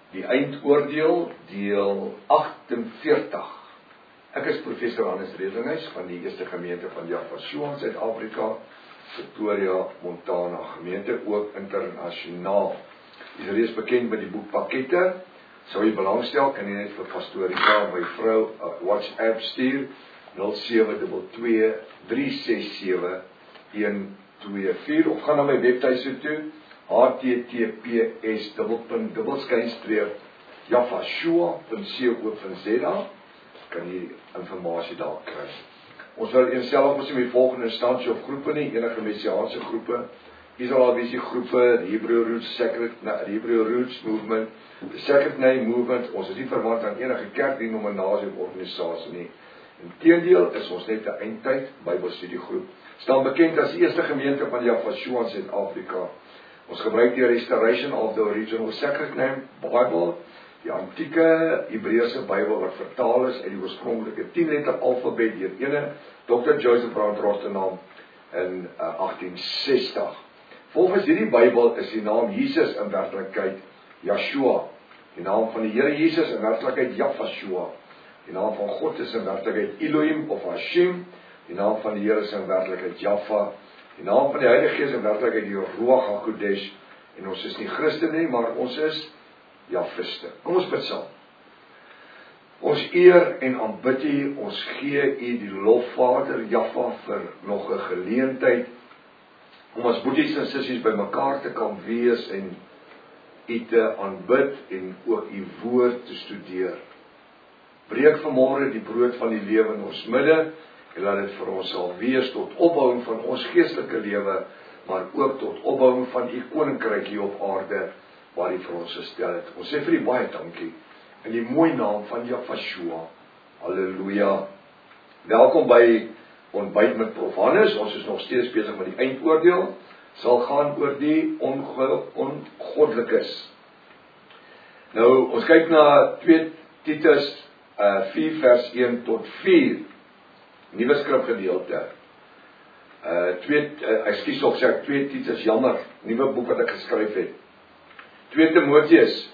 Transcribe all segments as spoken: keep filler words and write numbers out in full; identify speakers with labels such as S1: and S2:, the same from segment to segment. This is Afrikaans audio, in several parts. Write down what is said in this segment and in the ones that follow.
S1: Die eindoordeel, deel agtenveertig. Ek is professor Hannes Redlinghuis van die Eerste Gemeente van Jaffa in Suid-Afrika, Pretoria, Montana gemeente, ook internasionaal. Jy is reeds bekend met die boek Pakkette. Sou jy belangstel, kan jy net vir Pastorika, my vrou, uh, WhatsApp stuur, nul sewe twee twee drie ses sewe een twee vier, of gaan na my webtuise toe, h t t p s dubbelpunt dubbelskynstreep jaffashua punt co punt z a, kan jy informasie daar kry. Ons wil eenself ons in die volgende instansie of groepe nie, enige messiaanse groepe, Israelvisie groepe, die Hebrew Roots, Sacred, die Hebrew Roots Movement, the Sacred Name Movement, ons is nie verwant aan enige kerk, denominasie of organisasie nie. Inteendeel is ons net 'n eindtyd Bybelstudiegroep. Staan bekend as die Eerste Gemeente van Jaffa in Suid-Afrika. Ons gebruik die Restoration of the Original Sacred Name Bible, die antieke Hebreëse Bybel wat vertaal is uit die oorspronklike tien letter alfabet deur ene dokter Joseph Brown Rotherham in uh, agtien sestig. Volgens hierdie Bybel is die naam Jesus in werklikheid Yeshua, die naam van die Here Jesus in werklikheid Jaffashua, die naam van God is in werklikheid Elohim of Hashem, die naam van die Here is in werklikheid Jaffa, die naam van die Heilige Gees in werklikheid die Ruach HaKodesh, en ons is nie Christen nie, maar ons is Jaffiste. Kom ons bid saam. Ons eer en aanbid U, ons gee U die lof, Vader Jaffa, vir nog 'n geleentheid om as boeties en sissies by mekaar te kan wees en U te aanbid en ook U woord te studeer. Breek vanmôre die brood van die lewe in ons midde en laat dit vir ons sal wees tot opbouing van ons geestelike lewe, maar ook tot opbouing van U koninkryk hier op aarde waar U vir ons gestel het. Ons sê vir U baie dankie in die mooi naam van Jaffashua. Halleluja. Welkom by Ontbyt met Prof Hannes. Ons is nog steeds besig met die eindoordeel. Sal gaan oor die onge, ongoddelikes. Nou, ons kyk na twee Titus uh, vier vers een tot vier. Nuwe skrifgedeelte. Uh, twee, uh, ekskuus of sê ek twee Titus, jammer, nuwe boek wat ek geskryf het. twee Timoteus.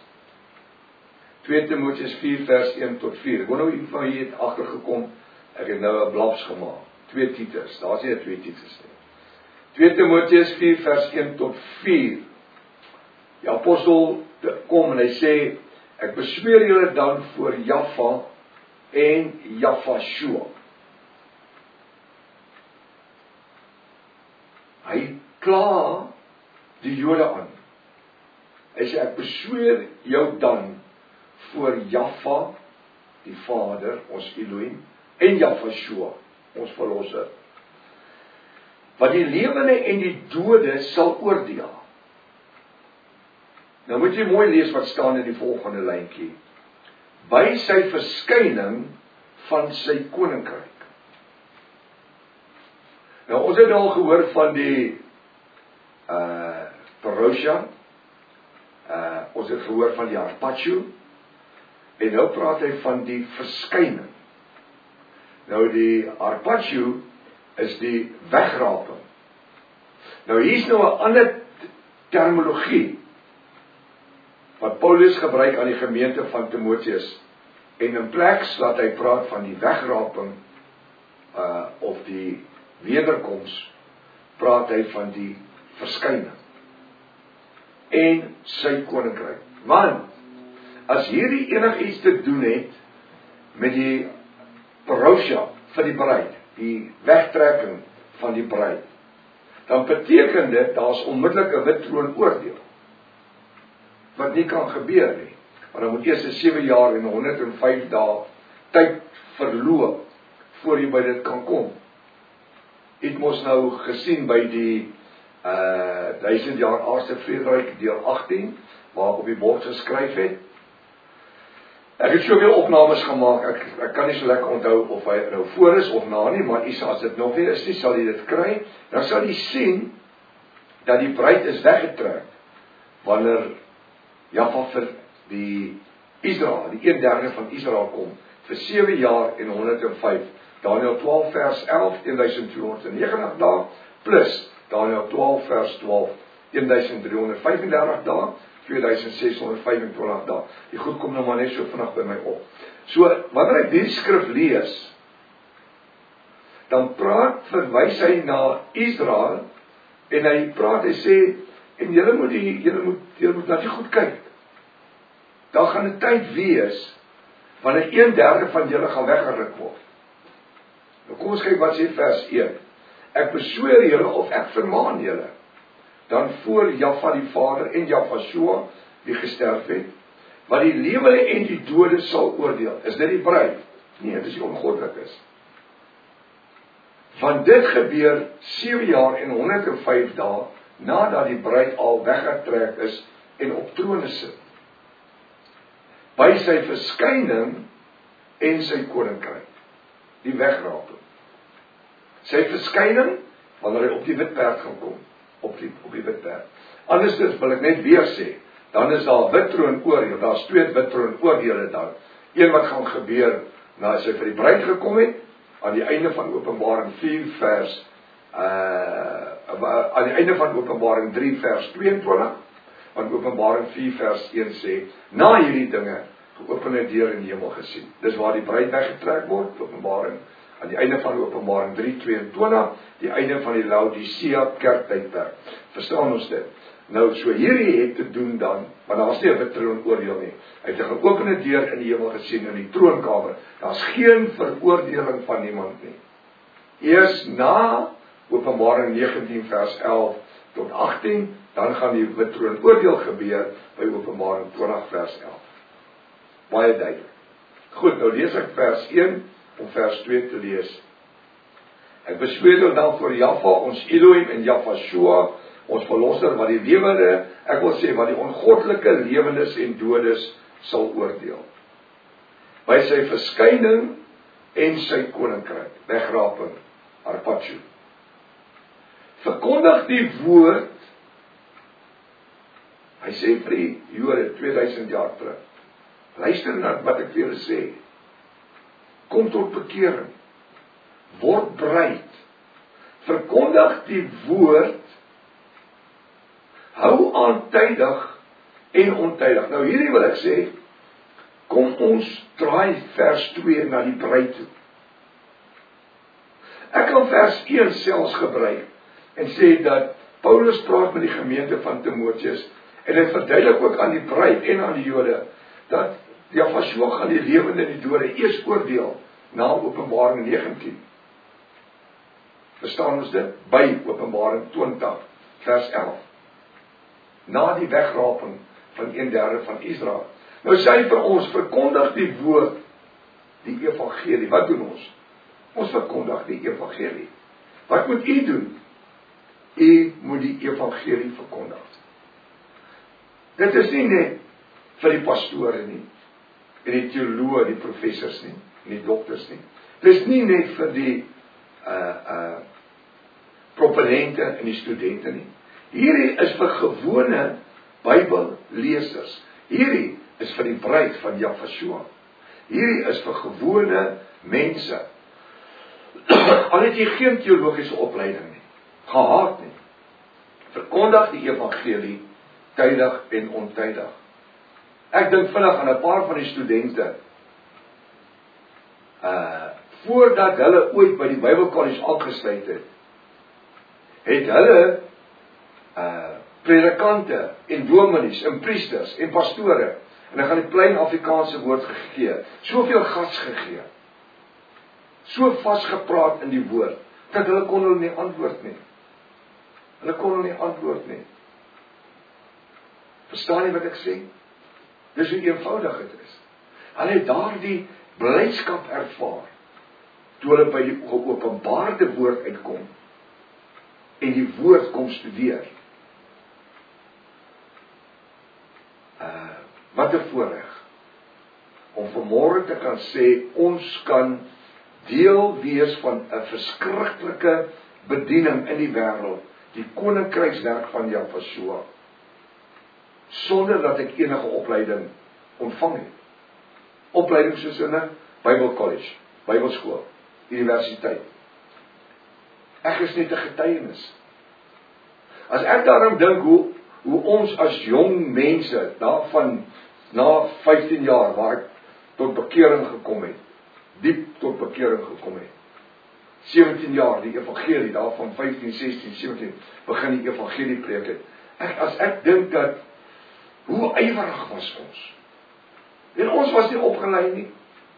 S1: twee Timoteus vier vers een tot vier. Ek wou nou iemand van hier het agtergekom, ek het nou 'n blaps gemaak. twee Titus, daar is nie twee Titus nie. twee Timoteus vier vers een tot vier. Die apostel kom en hy sê, ek besweer julle dan voor Jaffa en Jaffashua. Hy kla die Jode aan. Hy sê, ek besweer jou dan voor Jaffa, die Vader, ons Elohim, en Jaffashua, ons verlosser, wat die lewende en die dode sal oordeel. Nou moet jy mooi lees wat staan in die volgende lyntjie. By sy verskyning van sy koninkryk. Nou ons het al gehoor van die uh, Parousia, uh, ons het gehoor van die Harpacho, en nou praat hy van die verskyning. Nou die Harpacho is die wegraping. Nou hier is nou 'n ander terminologie wat Paulus gebruik aan die gemeente van Timoteus, en in plek laat hy praat van die wegraping uh, of die wederkoms, praat hy van die verskyning en sy koninkryk. Want as hierdie enigiets te doen het met die parousia vir die bruid, die wegtrekking van die bruid, dan beteken dit, daar is onmiddellik 'n wit troon oordeel, wat nie kan gebeur nie, want dan moet eers sewe jaar en honderd en vyf dae tyd verloop, voor jy by dit kan kom. Het mos nou gesien by die uh, duisend jaar Eerste Vrederyk deel agttien, waar op die bord geskryf het. Ek het soveel opnames gemaak, ek, ek kan nie so lekker onthou of hy nou voor is of na nie, maar as dit nog nie is nie, sal jy dit kry, dan sal jy sien, dat die bruid is weggetrek, wanneer Jaffa vir die Israel, die een derde van Israel kom, vir sewe jaar en honderd en vyf, Daniël twaalf vers elf, twaalf honderd negentig dae, plus Daniël twaalf vers twaalf, twaalf honderd vyfendertig dae, twee duisend ses honderd vyfentwintig dae. Die goed kom nou maar net so vinnig by my op. So, wanneer ek die skrif lees, dan praat, verwys hy na Israel, en hy praat, hy sê, en julle moet die, julle moet, julle moet na die goed kyk. Daar gaan 'n tyd wees, wanneer een derde van julle gaan weggeruk word. Nou kom ons kyk wat sê vers een. Ek besweer julle of ek vermaan julle, dan voor Jaffa die Vader en Jafashua, die gesterf het, wat die lewende en die dode sal oordeel. Is dit die bruid? Nee, dit is die ongoddelikes. Want dit gebeur sewe jaar en honderd en vyf dae, nadat die bruid al weggetrek is en op trone sit. By sy verskyning en sy koninkryk, die wegraping. Sy verskyning, wanneer hy op die wit perd gaan kom, op die, op die wit perd. Anders wil ek net weer sê, dan is daar wit troon oordeel, daar is twee wit troon oordeele dan. Een wat gaan gebeur, na as hy vir die bruid gekom het, aan die einde van Openbaring vier vers, uh, aan die einde van Openbaring drie vers tweeëntwintig, want Openbaring vier vers een sê, na hierdie dinge, geopende deur in die hemel gesien. Dis waar die bruid weggetrek word, Openbaring, aan die einde van Openbaring drie tweeëntwintig, die einde van die Laodicea kerktydperk. Verstaan ons dit? Nou, so hierdie het te doen dan, want daar is nie 'n wit troon oordeel nie. Hy het 'n geopende deur in die hemel gesien, in die troonkamer. Daar is geen veroordeling van niemand nie. Eers na Openbaring negentien vers elf tot agttien, dan gaan die wit troon oordeel gebeur by Openbaring twintig vers elf. Baie duidelik. Goed, nou lees ek vers een om vers twee te lees. Ek besweer dan voor Jaffa, ons Elohim en Jafashua, ons verlosser, wat die lewende, ek wil sê, wat die ongoddelike lewendes en dodes sal oordeel. By sy verskyning en sy koninkryk, wegraping, Arpachu. Verkondig die woord, hy sê vir die Jode twee duisend jaar terug, luister na wat ek vir julle sê, kom tot bekering, word bereid, verkondig die woord, hou aan tydig en ontydig. Nou hierdie wil ek sê, kom ons draai vers twee na die bruid toe. Ek kan vers een selfs gebruik en sê dat Paulus praat met die gemeente van Timoteus en hy verduidelik ook aan die bruid en aan die Jode dat Jafashua gaan die lewende en die dode eers oordeel na Openbaring negentien. Verstaan ons dit? By Openbaring twintig vers elf. Na die wegraping van een derde van Israel. Nou sê hy vir ons, verkondig die woord, die evangelie. Wat doen ons? Ons verkondig die evangelie. Wat moet u doen? U moet die evangelie verkondig. Dit is nie net vir die pastore nie, en die teoloë, die professors nie, en die dokters nie. Dit is nie net vir die uh, uh, propellente en die studente nie. Hierdie is vir gewone Bybellesers. Hierdie is vir die bruid van Jafashua. Hierdie is vir gewone mense. Al het jy geen teologiese opleiding nie, gehad nie. Verkondig die evangelie tydig en ontydig. Ek dink vinnig aan 'n paar van die studente, uh, voordat hulle ooit by die Bybelkollege aangesluit het, het hulle uh, predikante en dominees en priesters en pastore, en dan gaan die klein Afrikaanse woord gegee, soveel gas gegee, so vasgepraat in die woord, dat hulle kon hulle nie antwoord nie. Hulle kon hulle nie antwoord nie. Verstaan jy wat ek sê? Dis hoe eenvoudig dit is. Hulle het daardie blydskap ervaar, toe hulle by die geopenbaarde woord uitkom, en die woord kom studeer. Uh, wat 'n voorreg, om vanmôre te kan sê, ons kan deel wees van 'n verskriklike bediening in die wêreld, die koninkrykswerk van Jafashua, sonder dat ek enige opleiding ontvang het. Opleiding soos in 'n Bybelkollege, Bybelskool, universiteit. Ek is net 'n getuienis. As ek daarom dink hoe hoe ons as jong mense, daarvan, na vyftien jaar, waar ek tot bekering gekom het, diep tot bekering gekom het, sewentien jaar, die evangelie, daarvan vyftien, sestien, sewentien, begin die evangelie preek het. Ek, as ek dink dat, hoe ywerig was ons, en ons was nie opgeleid nie.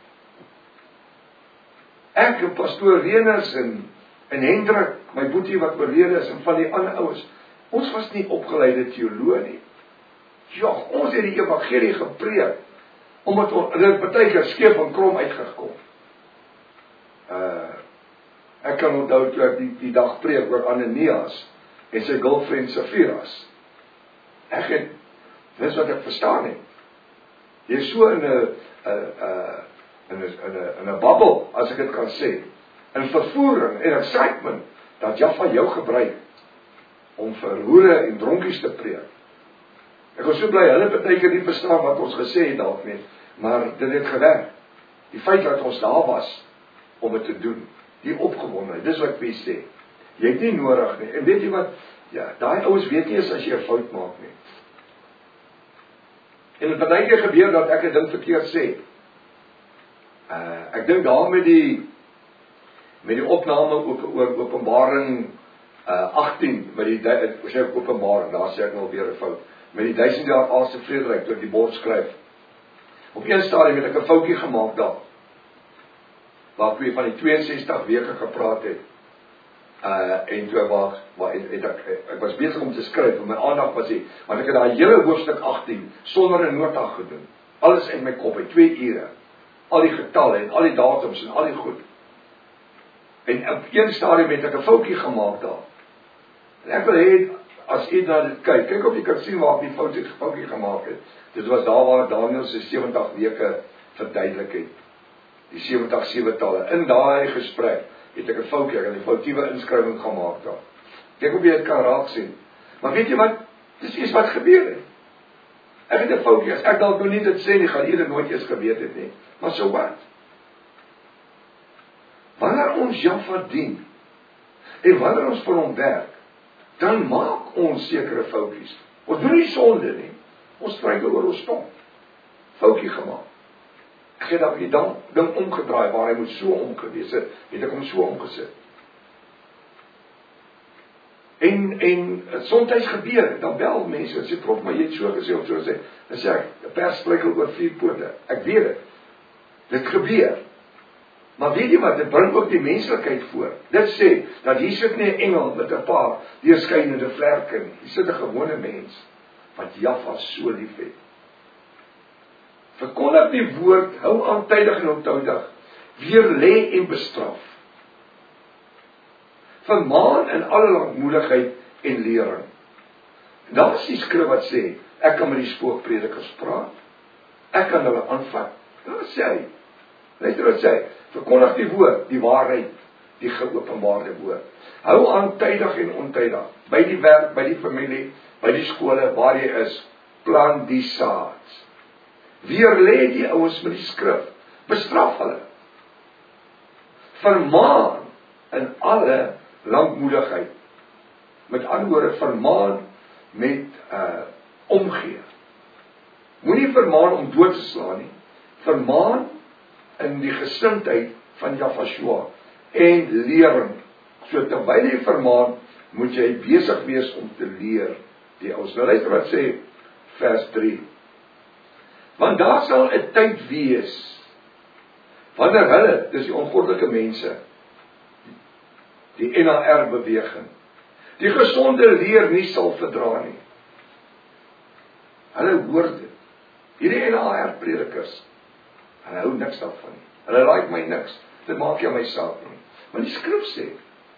S1: Ek en pastoor Reners en, en Hendrik, my boetie wat oorlede is, en van die ander ouens, ons was nie opgeleide teoloë nie. Ja, ons het die evangelie gepreek, omdat dit baie keer skeef en krom uitgekom. Uh, ek kan onthou toe ek die, die dag preek oor Ananias en sy girlfriend Sapphira's. Ek het, dis wat ek verstaan het. Jy is so in 'n uh, in 'n in 'n in 'n babbel, as ek dit kan sê, in vervoering en excitement, dat Jaffa jou gebruik om vir hoere en dronkies te preek. Ek was so bly, hulle het baie keer nie verstaan wat ons gesê het dalk nie, maar dit het gewerk. Die feit dat ons daar was om dit te doen, die opgewondenheid, dis wat ek vir sê. Jy het nie nodig nie. En weet jy wat? Ja, daai ouens weet nie eens as jy 'n fout maak nie. En het baie keer gebeur dat ek 'n ding verkeerd sê. Uh, ek dink daar met die met die opname oor Openbaring uh, agtien, met die ek sê Openbaring, daar sê ek nou weer 'n fout. Met die duisend jaar Aardse Vrederyk, toe ek die bord skryf. Op een stadium het ek 'n foutjie gemaak daar. Waar ek weer van die twee en sestig weke gepraat het. Uh, en toe waar, waar het, het ek, ek was besig om te skryf, en my aandag was hier, want ek het daai hele hoofstuk agtien, sonder 'n nota gedoen. Alles in my kop, in twee ure. Al die getalle, en al die datums, en al die goed. En op een stadium het ek 'n foutjie gemaak daar. En ek wil hê, as jy na dit kyk, kyk of jy kan sien waar ek die foutjie, foutjie gemaak het. Dit was daar waar Daniël se sewentig weke verduidelik het. Die sewentig sewe-talle. In daai gesprek het ek 'n foutjie, ek het 'n foutiewe inskrywing gemaak daar. Kyk of jy dit kan raak sien. Maar weet jy wat? Dis iets wat gebeur het. Ek het 'n foutjie, as ek dalk nou nie dit sê nie, gaan jy dit nooit eens geweet het nie. Maar so wat? Wanneer ons Jaffa dien, en wanneer ons vir hom werk, dan maak ons sekere foutjies. Ons doen nie sonde nie. Ons struikel oor ons tong. Foutjie gemaak. Ek het dan die ding omgedraai, waar hy moet so omgewees het, het ek hom so omgesit. En, en, soms gebeur, dan bel mense, en sê, prof, maar jy het so gesê, of so gesê, dan sê ek, 'n pers struikel oor vier pote. Ek weet het. Dit gebeur. Maar weet jy wat, dit bring ook die menslikheid voor. Dit sê, dat hier sit nie 'n engel met 'n paar deurskynende vlerke nie. Hier sit 'n gewone mens, wat Jaffa so lief het. Verkondig die woord, hou aan tydig en ontydig, weer lê en bestraf. Vermaan in alle lankmoedigheid en lering. En daar is die skrif wat sê, ek kan met die spookpredikers praat, ek kan hulle aanvat. Daar sê hy, luister wat sê hy, verkondig die woord, die waarheid, die geopenbaarde woord. Hou aan tydig en ontydig, by die werk, by die familie, by die skole, waar jy is, plant die saad. Weer lê die ouens met die skrif, bestraf hulle. Vermaan in alle lankmoedigheid. Met ander woorde, vermaan met uh, omgee. Moenie vermaan om dood te slaan nie. Vermaan in die gesindheid van Jaffa en lering. So terwyl jy vermaan, moet jy besig wees om te leer die ouens. Nou luister wat sê vers drie. Want daar sal 'n tyd wees, wanneer hulle, dis die ongoddelike mense, die N A R beweging, die gesonde leer nie sal verdra nie. Hulle hoor dit. Hierdie N A R predikers, hulle hou niks daarvan nie. Hulle like my niks. Dit maak jy my saak nie. Maar die skrif sê,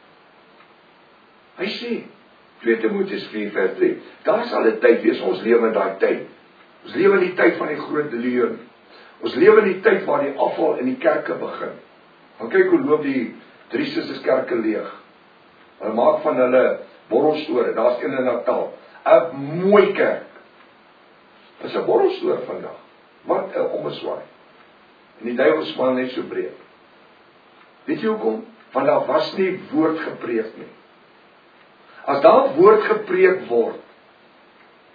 S1: hy sê, twee Timoteus vier vers drie, daar sal 'n tyd wees, ons lewe in daai tyd. Ons lewe in die tyd van die groot leuen. Ons lewe in die tyd waar die afval in die kerke begin. Dan kyk hoe loop die drie susters kerke leeg. Hulle maak van hulle borrelstore, daar's een in Natal. 'n Mooi kerk. Dis 'n borrelstoor vandag. Wat 'n ommeswaai. En die duiwel smaal net so breed. Weet jy hoekom? Want daar was nie woord gepreek nie. As daar woord gepreek word,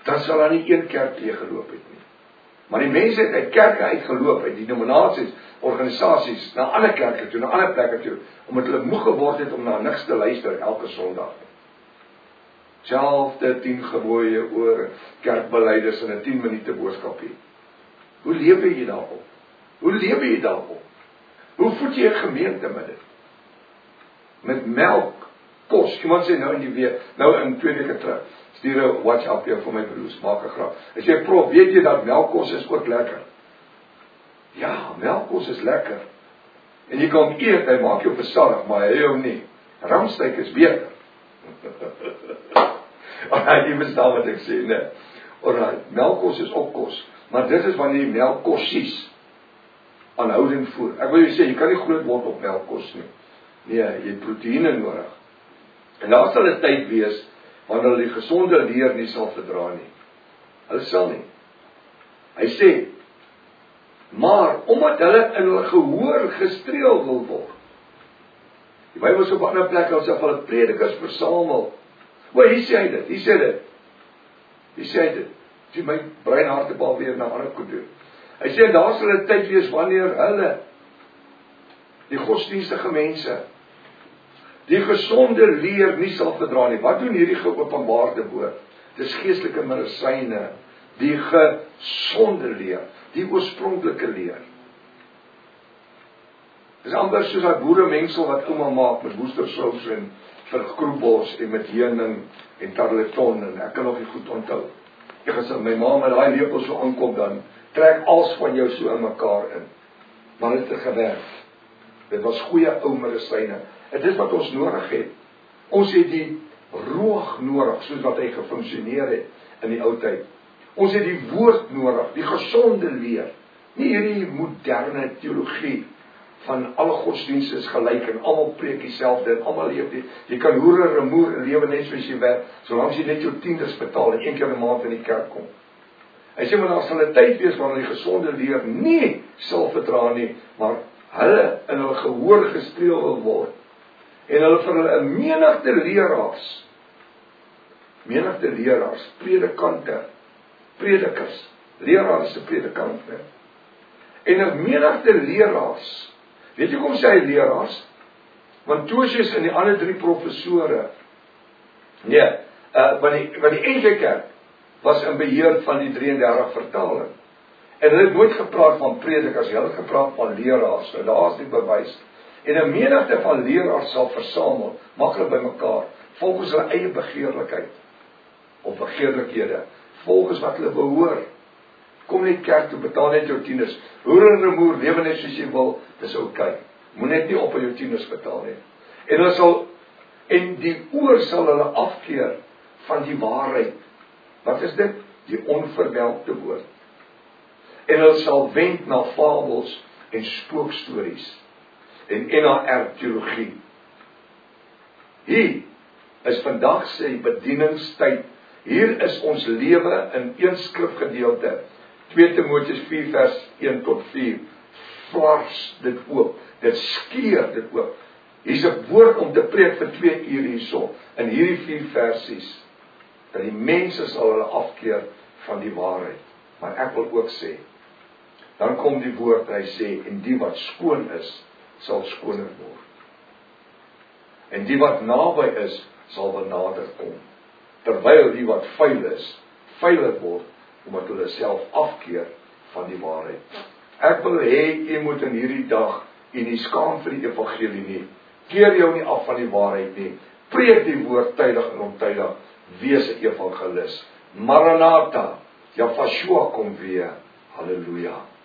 S1: dan sal daar nie een kerk leeg geloop het nie. Maar die mense het uit kerke uitgeloop, uit die denominasies, organisasies, na ander kerke toe, na ander plekke toe, omdat hulle moeg geword het om na niks te luister elke Sondag. Selfde tien gebooie oor kerkbeleiders en 'n tien minute boodskapie. Hoe leef jy daarop? Hoe leef jy daarop? Hoe voed jy 'n gemeente met dit? Met melk, kos. Iemand sê nou in die week, nou in twee weke terug, stuur 'n WhatsApp jou vir my broers, maak 'n grap. As jy prof, weet jy dat melkkos is ook lekker? Ja, melkkos is lekker. En jy kan eet, hy maak jou versadig, maar hy jou nie. Ramsteak is beter. Alright, jy verstaan wat ek sê, né? Alright, melkkos is ook kos, maar dit is wanneer jy melkkossies aanhoudend voer. Ek wil jy sê, jy kan nie groot word op melkkos nie. Nee, jy het proteïene nodig. En daar sal 'n tyd wees wanneer hulle die gesonde leer nie sal verdra nie. Hulle sal nie. Hy sê, maar omdat hulle in hulle gehoor gestreel wil word. Die Bybel is op 'n ander plek asof hulle predikers versamel. O, hier sê hy dit, hier sê dit. Hier sê hy dit. Sien my brein hartebal weer na ander goed doen. Hy sê daar sal 'n tyd wees wanneer hulle die godsdienstige mense die gesonde leer nie sal verdra nie. Wat doen hierdie geopenbaarde woord? Dis geestelike medisyne, die gesonde leer, die oorspronklike leer. Dis amper soos daai boeremengsel wat ouma maak met woestersous en verkroebos en met heuning en tarleton en ek kan nog nie goed onthou. Ek gesê my ma met daai lepel so aankom dan trek alles van jou so in mekaar in. Maar dit het gewerk. Dit was goeie ou medisyne. Dit is wat ons nodig het. Ons het die roog nodig, soos wat hy gefunksioneer het in die ou tyd. Ons het die woord nodig, die gesonde leer. Nie hierdie moderne teologie van alle godsdienste is gelyk en almal preek dieselfde en almal leef dit. Jy kan hoere remoer en lewe net soos jy wil, solank jy net jou tienders betaal en een keer 'n maand in die kerk kom. Hy sê maar daar sal 'n tyd wees wanneer die gesonde leer nie sal verdra nie, maar hulle in hulle gehoor gestreel wil word. En hulle vir hulle 'n menigte leraars, menigte leraars, predikante, predikers, leraars is 'n predikant, né? En 'n menigte leraars. Weet jy kom sê hy leraars? Want Tosius en die ander drie professore, nee, uh, want die, want die N G Kerk was in beheer van die drie en dertig vertaling. En hulle het nooit gepraat van predikers, hulle het gepraat van leraars. Nou daar is die bewys. En 'n menigte van leraars sal versamel, maak hulle bymekaar, volgens hulle eie begeerlikheid of begeerlikhede, volgens wat hulle behoor. Kom net kerk toe, betaal net jou tieners. Hoer en remoer, lewe net soos jy wil, dis oukei. Moet net nie op jou tieners betaal nie. En hulle sal, en die oor sal hulle afkeer van die waarheid. Wat is dit? Die onverwelkte woord. En hulle sal wend na fabels en spookstories en N A R teologie. Hier is vandag se bedieningstyd. Hier is ons lewe in een skrifgedeelte. twee Timoteus vier vers een tot vier. Vars dit oop. Dit skeer dit oop. Hier's 'n woord om te preek vir twee uur hierso. In hierdie vier versies. Dat die mense sal hulle afkeer van die waarheid. Maar ek wil ook sê, dan kom die woord, hy sê, en die wat skoon is, sal skoner word. En die wat naby is, sal benader kom. Terwyl die wat vuil is, vuiler word, omdat hulle self afkeer van die waarheid. Ek wil hê, jy moet in hierdie dag, en nie skaam vir die evangelie nie, keer jou nie af van die waarheid nie, preek die woord tydig en ontydig, wees 'n evangelis. Maranatha, Yahshua kom weer, halleluja.